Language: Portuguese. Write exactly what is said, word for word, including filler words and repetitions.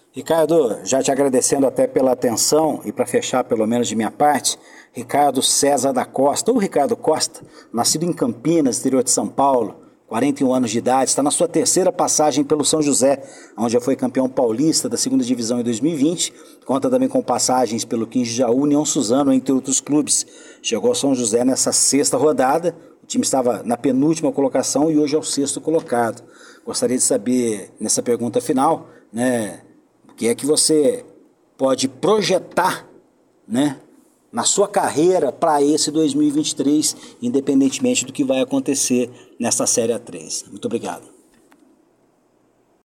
Ricardo, já te agradecendo até pela atenção e para fechar pelo menos de minha parte, Ricardo César da Costa, ou Ricardo Costa, nascido em Campinas, interior de São Paulo, quarenta e um anos de idade, está na sua terceira passagem pelo São José, onde já foi campeão paulista da segunda divisão em dois mil e vinte, conta também com passagens pelo quinze de Jaú, União Suzano, entre outros clubes. Chegou ao São José nessa sexta rodada, o time estava na penúltima colocação e hoje é o sexto colocado. Gostaria de saber, nessa pergunta final, né, o que é que você pode projetar, né, na sua carreira para esse dois mil e vinte e três, independentemente do que vai acontecer nessa Série A três. Muito obrigado.